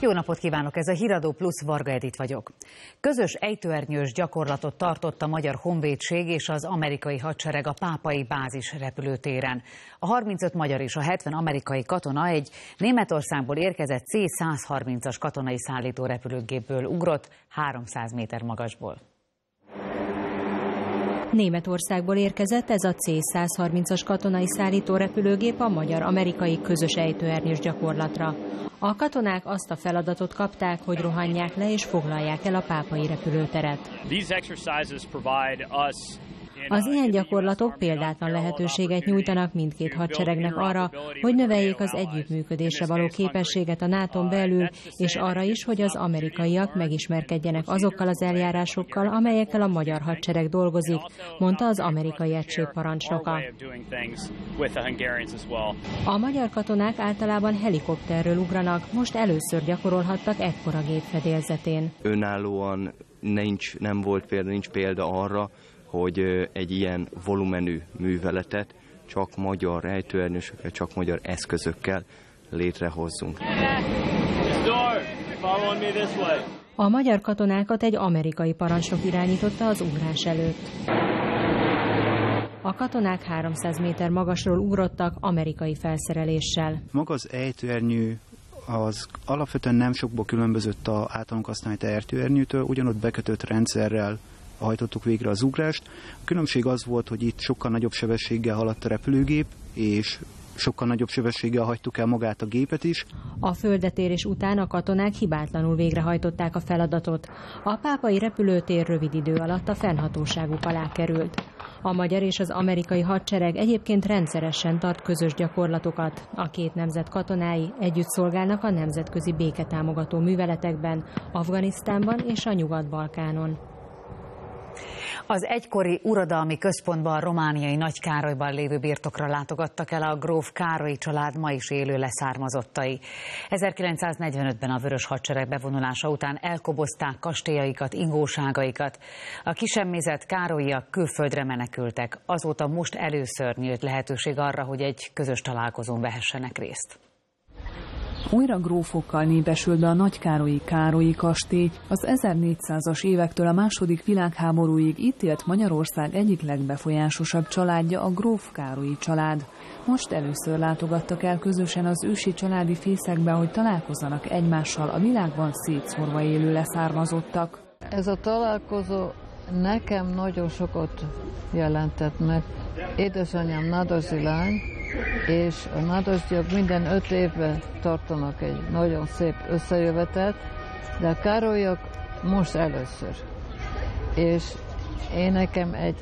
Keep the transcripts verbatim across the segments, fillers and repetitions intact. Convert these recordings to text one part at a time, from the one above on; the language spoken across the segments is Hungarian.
Jó napot kívánok, ez a Híradó Plusz, Varga Edit vagyok. Közös ejtőernyős gyakorlatot tartott a Magyar Honvédség és az amerikai hadsereg a Pápai bázis repülőtéren. A harmincöt magyar és a hetven amerikai katona egy Németországból érkezett C száz harmincas katonai szállító repülőgépből ugrott háromszáz méter magasból. Németországból érkezett ez a C száz harmincas katonai szállító repülőgép a magyar-amerikai közös ejtőernyős gyakorlatra. A katonák azt a feladatot kapták, hogy rohanják le és foglalják el a pápai repülőteret. Az ilyen gyakorlatok példátlan lehetőséget nyújtanak mindkét hadseregnek arra, hogy növeljék az együttműködésre való képességet a nátón belül, és arra is, hogy az amerikaiak megismerkedjenek azokkal az eljárásokkal, amelyekkel a magyar hadsereg dolgozik, mondta az amerikai egység parancsnoka. A magyar katonák általában helikopterről ugranak, most először gyakorolhattak ekkora gép fedélzetén. Önállóan nincs, nem volt példa, nincs példa arra, hogy egy ilyen volumenű műveletet csak magyar ejtőernyősökkel, csak magyar eszközökkel létrehozzunk. A magyar katonákat egy amerikai parancsnok irányította az ugrás előtt. A katonák háromszáz méter magasról ugrottak amerikai felszereléssel. Maga az ejtőernyő az alapvetően nem sokból különbözött az általunk használt ejtőernyőtől, ugyanott bekötött rendszerrel hajtottuk végre az ugrást. A különbség az volt, hogy itt sokkal nagyobb sebességgel haladt a repülőgép, és sokkal nagyobb sebességgel hagytuk el magát a gépet is. A földetérés után a katonák hibátlanul végrehajtották a feladatot. A pápai repülőtér rövid idő alatt a fennhatóságuk alá került. A magyar és az amerikai hadsereg egyébként rendszeresen tart közös gyakorlatokat. A két nemzet katonái együtt szolgálnak a nemzetközi béketámogató műveletekben, Afganisztánban és a Nyugat-Balkánon. Az egykori uradalmi központban, romániai Nagykárolyban lévő birtokra látogattak el a gróf Károlyi család ma is élő leszármazottai. ezerkilencszáznegyvenötben a Vörös Hadsereg bevonulása után elkobozták kastélyaikat, ingóságaikat. A kisemmézett Károlyiak külföldre menekültek. Azóta most először nyílt lehetőség arra, hogy egy közös találkozón vehessenek részt. Újra grófokkal népesült be a Nagykárolyi Károlyi kastély. Az ezernégyszázas évektől a második világháborúig itt élt Magyarország egyik legbefolyásosabb családja, a gróf Károlyi család. Most először látogattak el közösen az ősi családi fészekbe, hogy találkozzanak egymással a világban szétszórva élő leszármazottak. Ez a találkozó nekem nagyon sokat jelentett, mert édesanyám nadasdi lány, és a nadasdiak minden öt évben tartanak egy nagyon szép összejövetet, de a Károlyak most először. És én nekem egy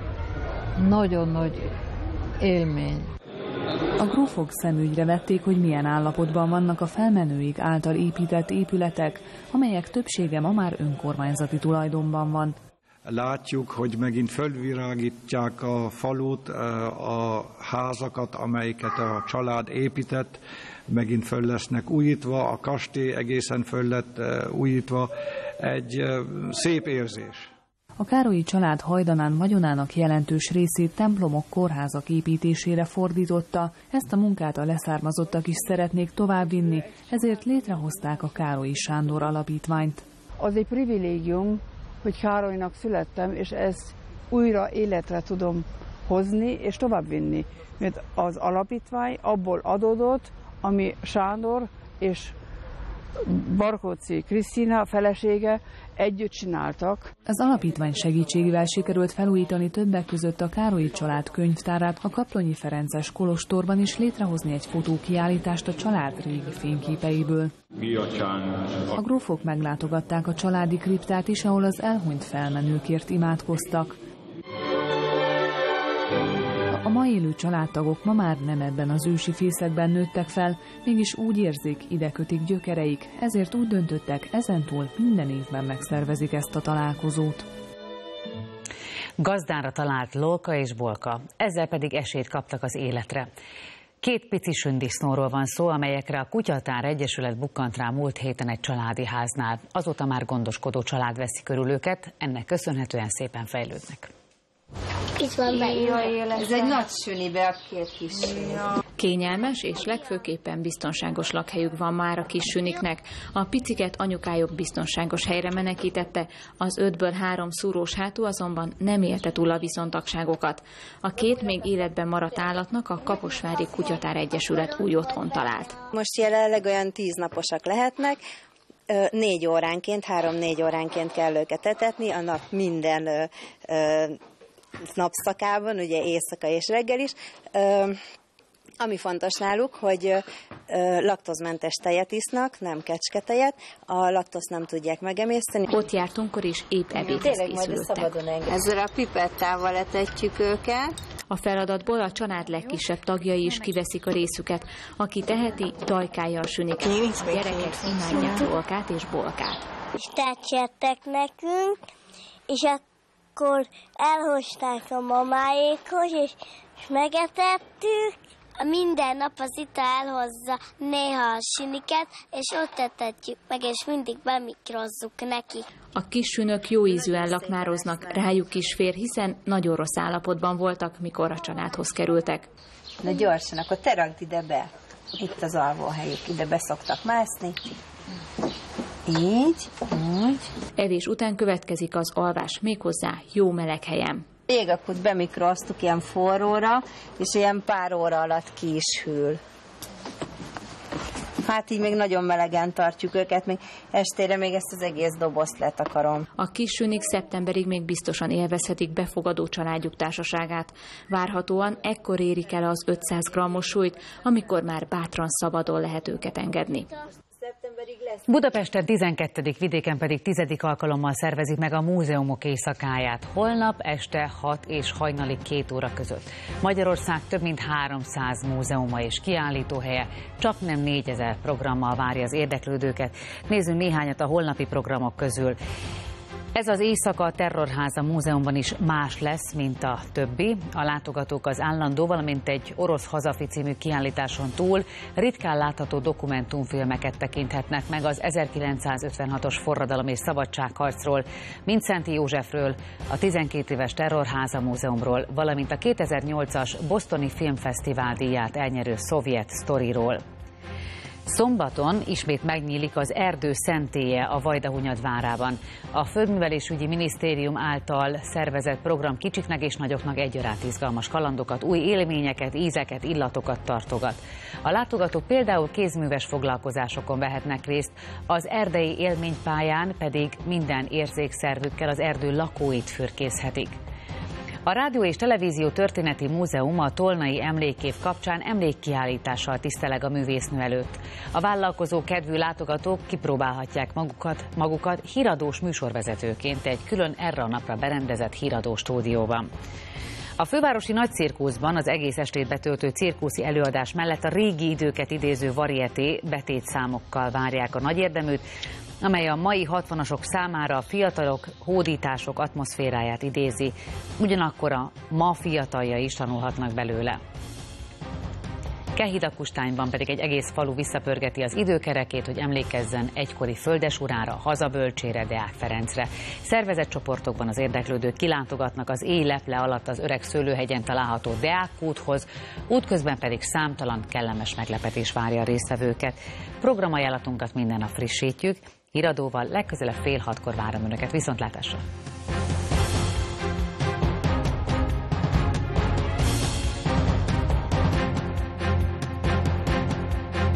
nagyon nagy élmény. A grófok szemügyre vették, hogy milyen állapotban vannak a felmenőik által épített épületek, amelyek többsége ma már önkormányzati tulajdonban van. Látjuk, hogy megint fölvirágítják a falut, a házakat, amelyeket a család épített, megint föl lesznek újítva, a kastély egészen föl lett újítva. Egy szép érzés. A Károlyi család hajdanán vagyonának jelentős részét templomok, kórházak építésére fordította. Ezt a munkát a leszármazottak is szeretnék továbbvinni, ezért létrehozták a Károlyi Sándor Alapítványt. Az egy privilégium, hogy Károlynak születtem, és ezt újra életre tudom hozni és továbbvinni. Mert az alapítvány abból adódott, ami Sándor és Barkóczy Krisztina felesége együtt csináltak. Az alapítvány segítségével sikerült felújítani többek között a Károlyi család könyvtárát a Kaplonyi Ferences kolostorban, és létrehozni egy fotókiállítást a család régi fényképeiből. A grófok meglátogatták a családi kriptát is, ahol az elhunyt felmenőkért imádkoztak. A ma élő családtagok ma már nem ebben az ősi fészekben nőttek fel, mégis úgy érzik, ide kötik gyökereik, ezért úgy döntöttek, ezentúl minden évben megszervezik ezt a találkozót. Gazdára talált lolka és bolka, ezzel pedig esélyt kaptak az életre. Két pici sündisznóról van szó, amelyekre a Kutyatár Egyesület bukkant rá múlt héten egy családi háznál. Azóta már gondoskodó család veszi körül őket, ennek köszönhetően szépen fejlődnek. Itt van benne. Ez egy nagy sünibe a két kis süni. Kényelmes és legfőképpen biztonságos lakhelyük van már a kis süniknek. A piciket anyukájuk biztonságos helyre menekítette, az ötből három szúrós hátú azonban nem élte túl a viszontagságokat. A két még életben maradt állatnak a Kaposvári Kutyatár Egyesület új otthon talált. Most jelenleg olyan tíz naposak lehetnek, négy óránként, három-négy óránként kell őket etetni, a nap minden ö, ö, napszakában, ugye éjszaka és reggel is. Ö, ami fontos náluk, hogy ö, laktózmentes tejet isznak, nem kecsketejet, a laktózt nem tudják megemészteni. Ott jártunkkor is épp ebédhez készültek. Ezzel a pipettával etetjük őket. A feladatból a család legkisebb tagjai is kiveszik a részüket. Aki teheti, dajkálja a süniket. A gyerekek imádják bolkát és bolkát. És tetszett nekünk, és akkor elhozták a mamáékhoz, és, és megetettük. Minden nap az Ita elhozza néha a süniket, és ott etetjük meg, és mindig bemikrozzuk neki. A kis sünök jó ízűen laknároznak, rájuk is fér, hiszen nagyon rossz állapotban voltak, mikor a családhoz kerültek. Na gyorsan, akkor te rakd ide be. Itt az alvóhelyük, ide be szoktak mászni. Így, úgy. Evés után következik az alvás, méghozzá jó meleg helyen. Jégakut bemikroztuk ilyen forróra, és ilyen pár óra alatt ki is hűl. Hát így még nagyon melegen tartjuk őket, még estére még ezt az egész dobozt letakarom. A kis sünik szeptemberig még biztosan élvezhetik befogadó családjuk társaságát. Várhatóan ekkor érik el az ötszáz grammos súlyt, amikor már bátran szabadon lehet őket engedni. Budapesten tizenkettedik, vidéken pedig tizedik alkalommal szervezik meg a múzeumok éjszakáját. Holnap este hat és hajnali két óra között. Magyarország több mint háromszáz múzeuma és kiállítóhelye, csak nem négyezer programmal várja az érdeklődőket. Nézzünk néhányat a holnapi programok közül. Ez az éjszaka a Terrorháza Múzeumban is más lesz, mint a többi. A látogatók az állandó, valamint egy orosz hazafi című kiállításon túl ritkán látható dokumentumfilmeket tekinthetnek meg az ezerkilencszázötvenhatos forradalom és szabadságharcról, Mindszenty Józsefről, a tizenkét éves Terrorháza Múzeumról, valamint a kétezer-nyolcas Bostoni Filmfesztivál díját elnyerő szovjet sztoriról. Szombaton ismét megnyílik az erdő szentélye a Vajdahunyad várában. A Földművelésügyi Minisztérium által szervezett program kicsiknek és nagyoknak egyaránt izgalmas kalandokat, új élményeket, ízeket, illatokat tartogat. A látogatók például kézműves foglalkozásokon vehetnek részt, az erdei élménypályán pedig minden érzékszervükkel az erdő lakóit fürkészhetik. A Rádió és Televízió Történeti Múzeum a Tolnai Emlékév kapcsán emlékkiállítással tiszteleg a művésznő előtt. A vállalkozó kedvű látogatók kipróbálhatják magukat, magukat híradós műsorvezetőként egy külön erre a napra berendezett híradó stúdióban. A fővárosi nagycirkuszban az egész estét betöltő cirkuszi előadás mellett a régi időket idéző varieté betétszámokkal várják a nagyérdeműt, amely a mai hatvanasok számára a fiatalok, hódítások atmoszféráját idézi, ugyanakkor a ma fiatalja is tanulhatnak belőle. Kehidakustányban pedig egy egész falu visszapörgeti az időkerekét, hogy emlékezzen egykori földesurára, hazabölcsére, Deák Ferencre. Szervezett csoportokban az érdeklődők kilátogatnak az éj leple alatt az Öreg Szőlőhegyen található Deák kúthoz, útközben pedig számtalan kellemes meglepetés várja a résztvevőket. Programajánlatunkat minden nap frissítjük, híradóval legközelebb fél hatkor várom Önöket. Viszontlátásra!